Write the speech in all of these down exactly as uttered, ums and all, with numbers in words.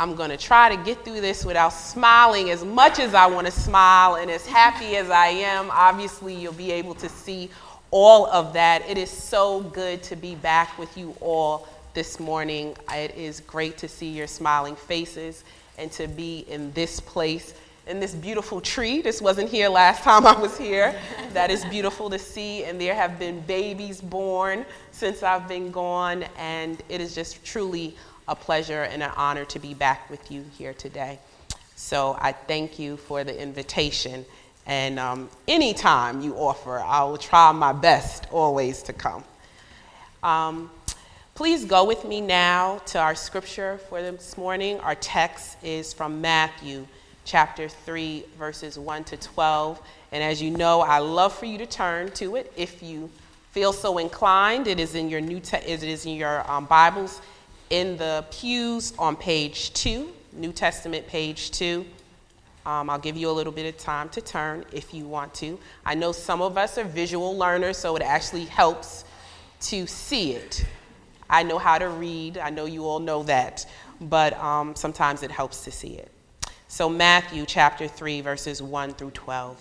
I'm going to try to get through this without smiling as much as I want to smile and as happy as I am. Obviously, you'll be able to see all of that. It is so good to be back with you all this morning. It is great to see your smiling faces and to be in this place, in this beautiful tree. This wasn't here last time I was here. That is beautiful to see, and there have been babies born since I've been gone, and it is just truly a pleasure and an honor to be back with you here today. So I thank you for the invitation, and um, anytime you offer, I will try my best always to come. Um, please go with me now to our scripture for this morning. Our text is from Matthew chapter three, verses one to twelve. And as you know, I love for you to turn to it if you feel so inclined. It is in your new te- it is in your um, Bibles in the pews on page two, New Testament page two. Um, I'll give you a little bit of time to turn if you want to. I know some of us are visual learners, so it actually helps to see it. I know how to read. I know you all know that, but um, sometimes it helps to see it. So Matthew chapter three, verses one through twelve.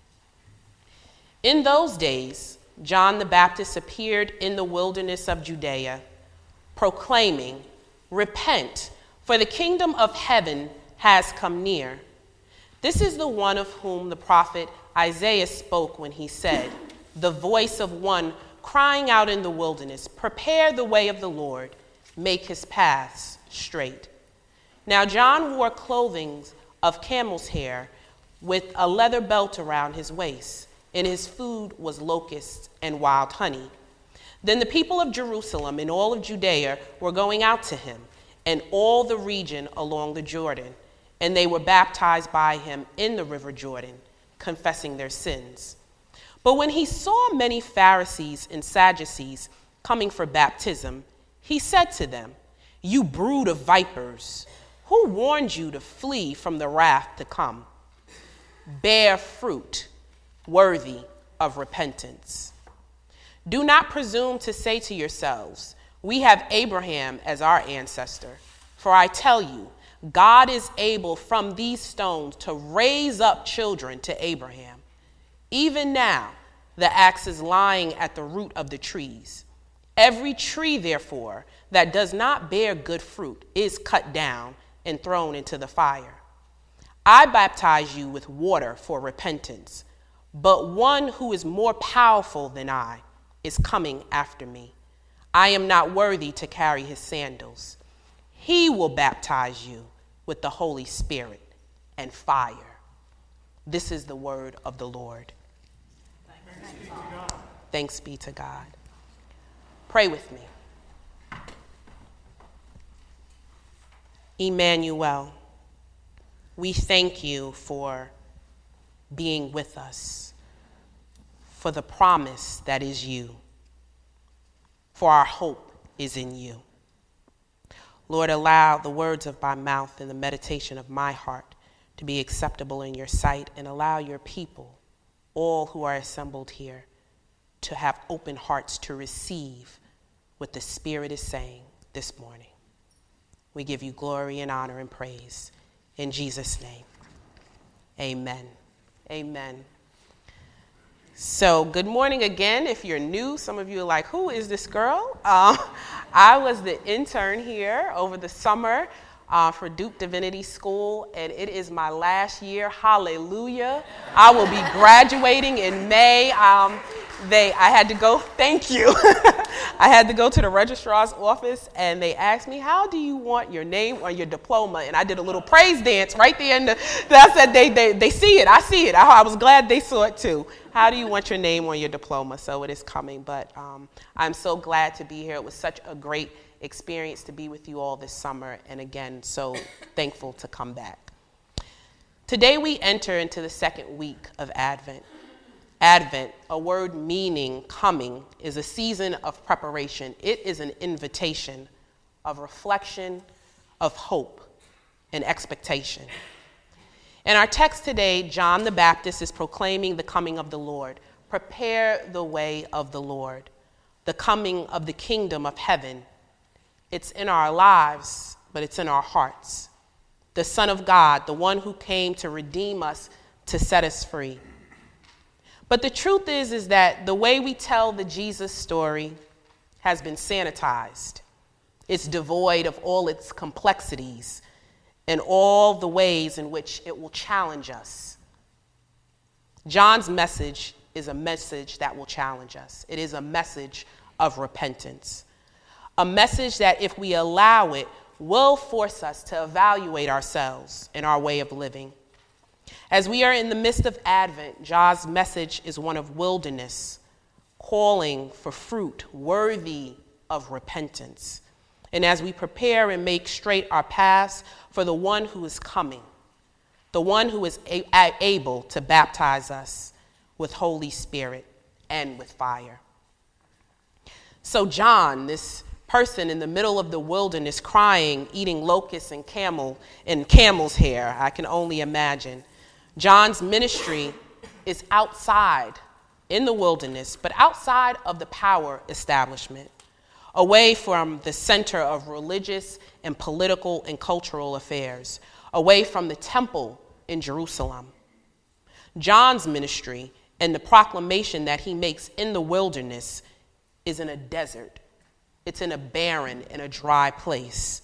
In those days, John the Baptist appeared in the wilderness of Judea, proclaiming, "Repent, for the kingdom of heaven has come near." This is the one of whom the prophet Isaiah spoke when he said, "The voice of one crying out in the wilderness, prepare the way of the Lord, make his paths straight." Now John wore clothing of camel's hair with a leather belt around his waist, and his food was locusts and wild honey. Then the people of Jerusalem and all of Judea were going out to him, and all the region along the Jordan, and they were baptized by him in the river Jordan, confessing their sins. But when he saw many Pharisees and Sadducees coming for baptism, he said to them, "You brood of vipers, who warned you to flee from the wrath to come? Bear fruit worthy of repentance. Do not presume to say to yourselves, 'We have Abraham as our ancestor.' For I tell you, God is able from these stones to raise up children to Abraham. Even now, the axe is lying at the root of the trees. Every tree, therefore, that does not bear good fruit is cut down and thrown into the fire. I baptize you with water for repentance, but one who is more powerful than I is coming after me. I am not worthy to carry his sandals. He will baptize you with the Holy Spirit and fire." This is the word of the Lord. Thanks be to God. Thanks be to God. Pray with me. Emmanuel, we thank you for being with us, for the promise that is you, for our hope is in you. Lord, allow the words of my mouth and the meditation of my heart to be acceptable in your sight, and allow your people, all who are assembled here, to have open hearts to receive what the Spirit is saying this morning. We give you glory and honor and praise. In Jesus' name, amen. Amen. So good morning again. If you're new, some of you are like, who is this girl? Uh, I was the intern here over the summer uh, for Duke Divinity School, and it is my last year. Hallelujah. I will be graduating in May. Um, they, I had to go, thank you. I had to go to the registrar's office, and they asked me, how do you want your name on your diploma? And I did a little praise dance right there. And the, I said, they, they, they see it. I see it. I, I was glad they saw it too. How do you want your name on your diploma? So it is coming. But um, I'm so glad to be here. It was such a great experience to be with you all this summer. And again, so thankful to come back. Today we enter into the second week of Advent. Advent, a word meaning coming, is a season of preparation. It is an invitation of reflection, of hope, and expectation. In our text today, John the Baptist is proclaiming the coming of the Lord. Prepare the way of the Lord, the coming of the kingdom of heaven. It's in our lives, but it's in our hearts. the Son of God, the one who came to redeem us, to set us free. But the truth is, is that the way we tell the Jesus story has been sanitized. It's devoid of all its complexities and all the ways in which it will challenge us. John's message is a message that will challenge us. It is a message of repentance. A message that, if we allow it, will force us to evaluate ourselves and our way of living. As we are in the midst of Advent, John's message is one of wilderness, calling for fruit worthy of repentance. And as we prepare and make straight our paths for the one who is coming, the one who is a- able to baptize us with Holy Spirit and with fire. So John, this person in the middle of the wilderness crying, eating locusts and camel and camel's hair, I can only imagine. John's ministry is outside in the wilderness, but outside of the power establishment, away from the center of religious and political and cultural affairs, away from the temple in Jerusalem. John's ministry and the proclamation that he makes in the wilderness is in a desert. It's in a barren and a dry place.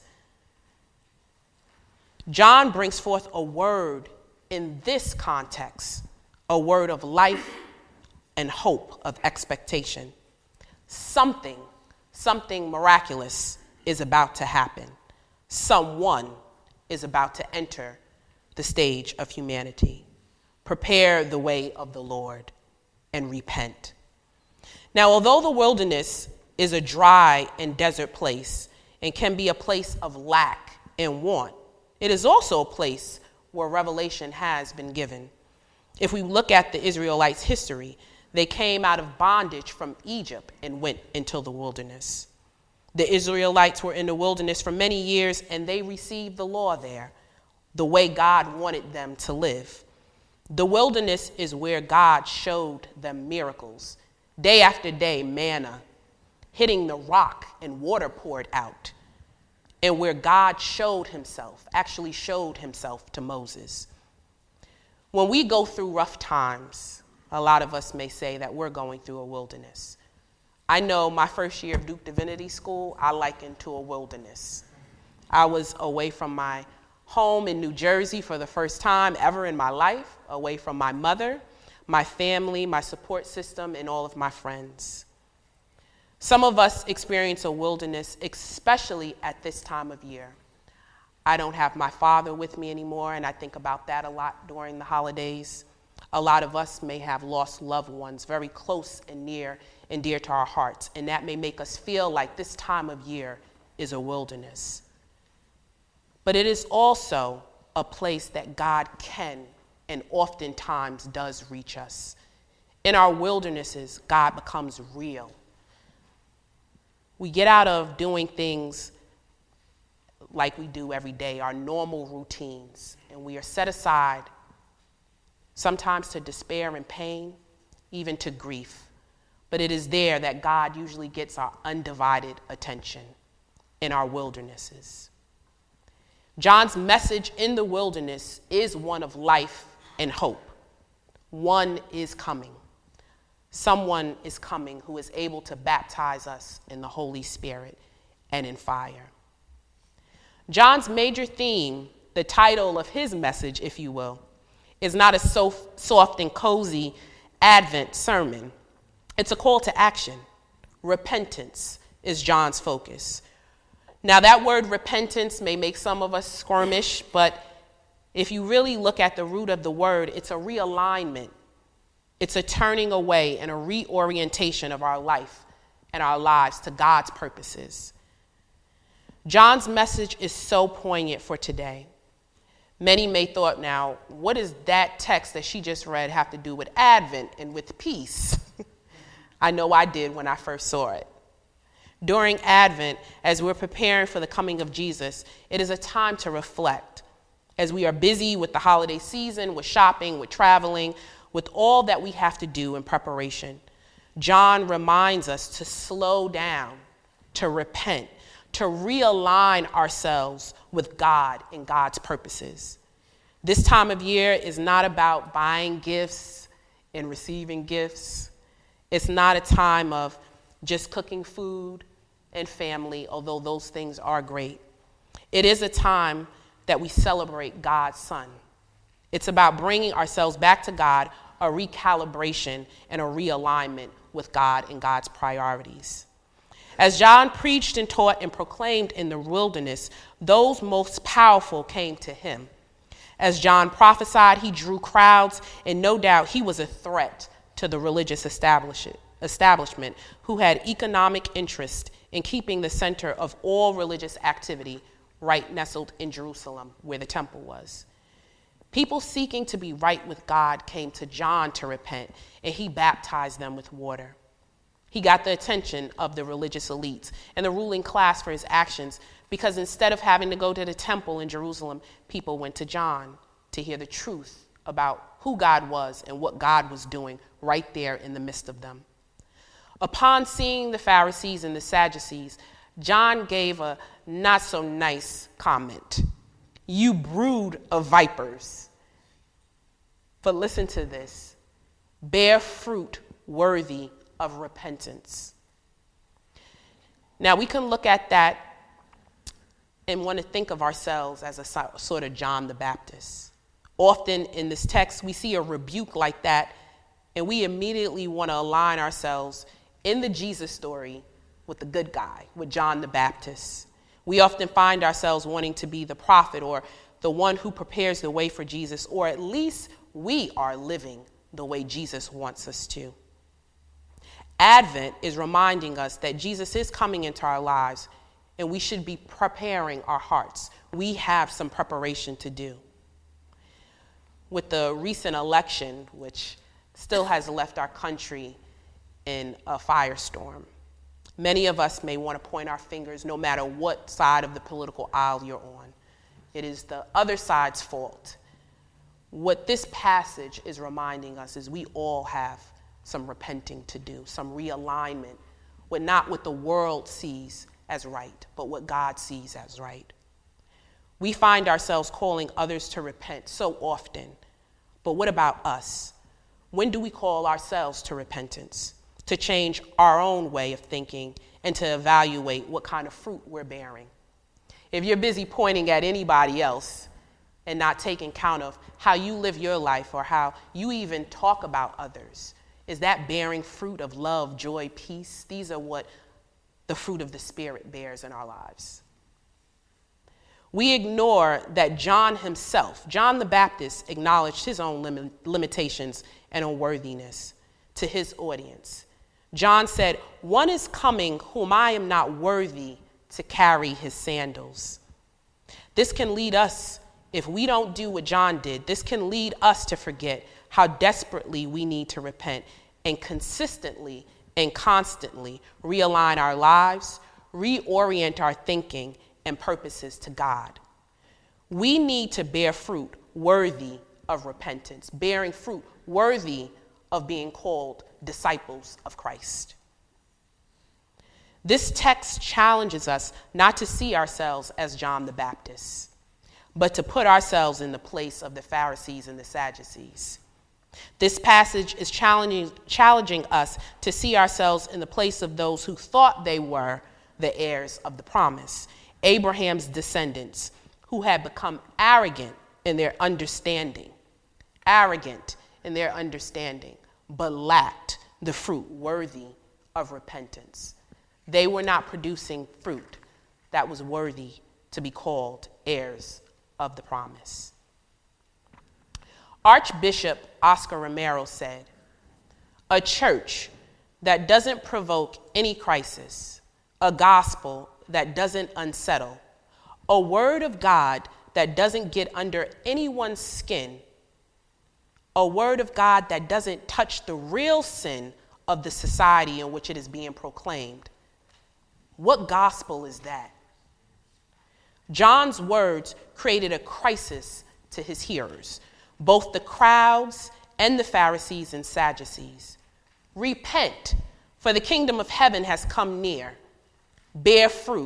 John brings forth a word in this context, a word of life and hope, of expectation. Something, something miraculous is about to happen. Someone is about to enter the stage of humanity. Prepare the way of the Lord and repent. Now, although the wilderness is a dry and desert place and can be a place of lack and want, it is also a place where revelation has been given. If we look at the Israelites' history, they came out of bondage from Egypt and went into the wilderness. The Israelites were in the wilderness for many years, and they received the law there, the way God wanted them to live. The wilderness is where God showed them miracles. Day after day, manna hitting the rock and water poured out, and where God showed himself, actually showed himself to Moses. When we go through rough times, a lot of us may say that we're going through a wilderness. I know my first year of Duke Divinity School, I likened to a wilderness. I was away from my home in New Jersey for the first time ever in my life, away from my mother, my family, my support system, and all of my friends. Some of us experience a wilderness, especially at this time of year. I don't have my father with me anymore, and I think about that a lot during the holidays. A lot of us may have lost loved ones very close and near and dear to our hearts, and that may make us feel like this time of year is a wilderness. But it is also a place that God can and oftentimes does reach us. In our wildernesses, God becomes real. We get out of doing things like we do every day, our normal routines, and we are set aside sometimes to despair and pain, even to grief. But it is there that God usually gets our undivided attention, in our wildernesses. John's message in the wilderness is one of life and hope. One is coming. Someone is coming who is able to baptize us in the Holy Spirit and in fire. John's major theme, the title of his message, if you will, is not a so soft and cozy Advent sermon. It's a call to action. Repentance is John's focus. Now, that word repentance may make some of us squirmish, but if you really look at the root of the word, it's a realignment. It's a turning away and a reorientation of our life and our lives to God's purposes. John's message is so poignant for today. Many may thought, now, what does that text that she just read have to do with Advent and with peace? I know I did when I first saw it. During Advent, as we're preparing for the coming of Jesus, it is a time to reflect. As we are busy with the holiday season, with shopping, with traveling, with all that we have to do in preparation, John reminds us to slow down, to repent, to realign ourselves with God and God's purposes. This time of year is not about buying gifts and receiving gifts. It's not a time of just cooking food and family, although those things are great. It is a time that we celebrate God's Son. It's about bringing ourselves back to God, a recalibration and a realignment with God and God's priorities. As John preached and taught and proclaimed in the wilderness, those most powerful came to him. As John prophesied, he drew crowds, and no doubt he was a threat to the religious establishment who had economic interest in keeping the center of all religious activity right nestled in Jerusalem, where the temple was. People seeking to be right with God came to John to repent, and he baptized them with water. He got the attention of the religious elites and the ruling class for his actions, because instead of having to go to the temple in Jerusalem, people went to John to hear the truth about who God was and what God was doing right there in the midst of them. Upon seeing the Pharisees and the Sadducees, John gave a not so nice comment. "You brood of vipers." But listen to this: bear fruit worthy of repentance. Now, we can look at that and want to think of ourselves as a sort of John the Baptist. Often in this text, we see a rebuke like that, and we immediately want to align ourselves in the Jesus story with the good guy, with John the Baptist. We often find ourselves wanting to be the prophet or the one who prepares the way for Jesus, or at least we are living the way Jesus wants us to. Advent is reminding us that Jesus is coming into our lives, and we should be preparing our hearts. We have some preparation to do. With the recent election, which still has left our country in a firestorm, many of us may want to point our fingers no matter what side of the political aisle you're on. It is the other side's fault. What this passage is reminding us is we all have some repenting to do, some realignment with not what the world sees as right, but what God sees as right. We find ourselves calling others to repent so often, but what about us? When do we call ourselves to repentance, to change our own way of thinking and to evaluate what kind of fruit we're bearing? If you're busy pointing at anybody else and not taking count of how you live your life or how you even talk about others, is that bearing fruit of love, joy, peace? These are what the fruit of the Spirit bears in our lives. We ignore that John himself, John the Baptist, acknowledged his own lim- limitations and unworthiness to his audience. John said, "One is coming whom I am not worthy to carry his sandals." This can lead us, if we don't do what John did, this can lead us to forget how desperately we need to repent and consistently and constantly realign our lives, reorient our thinking and purposes to God. We need to bear fruit worthy of repentance, bearing fruit worthy of being called disciples of Christ. This text challenges us not to see ourselves as John the Baptist, but to put ourselves in the place of the Pharisees and the Sadducees. This passage is challenging, challenging us to see ourselves in the place of those who thought they were the heirs of the promise, Abraham's descendants, who had become arrogant in their understanding, arrogant in their understanding, but lacked the fruit worthy of repentance. They were not producing fruit that was worthy to be called heirs of the promise. Archbishop Oscar Romero said, "A church that doesn't provoke any crisis, a gospel that doesn't unsettle, a word of God that doesn't get under anyone's skin, a word of God that doesn't touch the real sin of the society in which it is being proclaimed. What gospel is that?" John's words created a crisis to his hearers, both the crowds and the Pharisees and Sadducees. "Repent, for the kingdom of heaven has come near. Bear fruit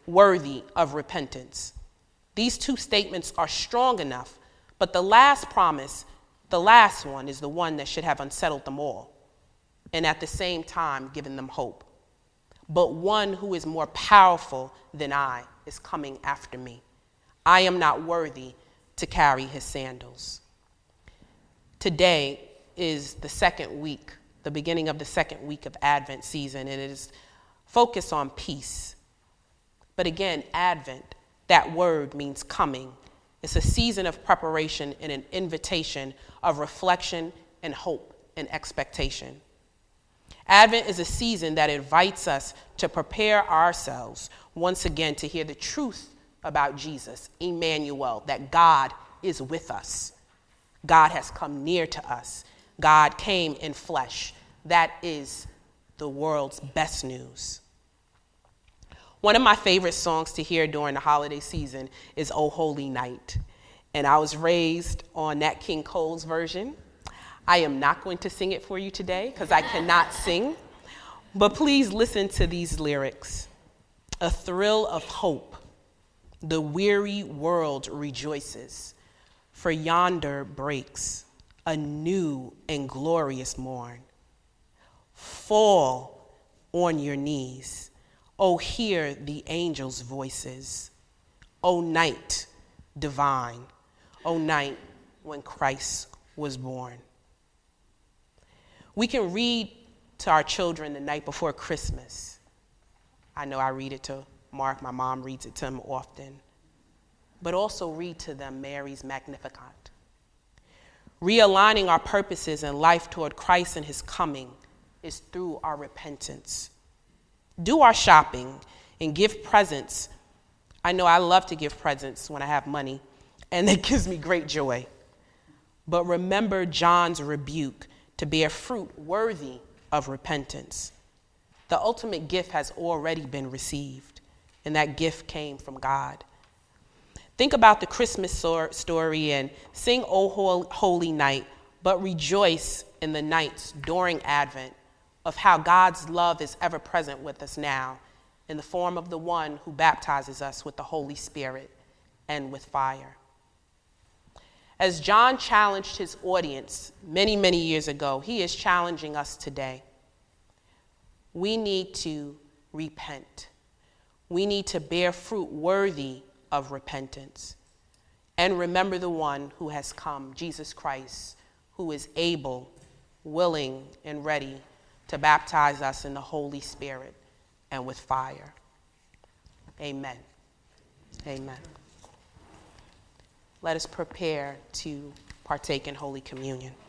worthy of repentance. These two statements are strong enough, but the last promise, the last one, is the one that should have unsettled them all, and at the same time given them hope. But one who is more powerful than I is coming after me. I am not worthy to carry his sandals. Today is the second week, the beginning of the second week of Advent season, and it is focused on peace. But again, Advent, that word means coming. It's a season of preparation and an invitation of reflection and hope and expectation. Advent is a season that invites us to prepare ourselves once again to hear the truth about Jesus, Emmanuel, that God is with us. God has come near to us. God came in flesh. That is the world's best news. One of my favorite songs to hear during the holiday season is O Holy Night. And I was raised on Nat King Cole's version. I am not going to sing it for you today because I cannot sing. But please listen to these lyrics. A thrill of hope. The weary world rejoices, for yonder breaks a new and glorious morn. Fall on your knees. Oh, hear the angels' voices. O night divine. O night when Christ was born. We can read to our children the night before Christmas. I know I read it to Mark. My mom reads it to him often. But also read to them Mary's Magnificat. Realigning our purposes in life toward Christ and his coming is through our repentance. Do our shopping and give presents. I know I love to give presents when I have money, and that gives me great joy. But remember John's rebuke to bear fruit worthy of repentance. The ultimate gift has already been received, and that gift came from God. Think about the Christmas story and sing O Holy Night, but rejoice in the nights during Advent of how God's love is ever present with us now in the form of the one who baptizes us with the Holy Spirit and with fire. As John challenged his audience many, many years ago, he is challenging us today. We need to repent. We need to bear fruit worthy of repentance and remember the one who has come, Jesus Christ, who is able, willing, and ready to baptize us in the Holy Spirit and with fire. Amen. Amen. Let us prepare to partake in Holy Communion.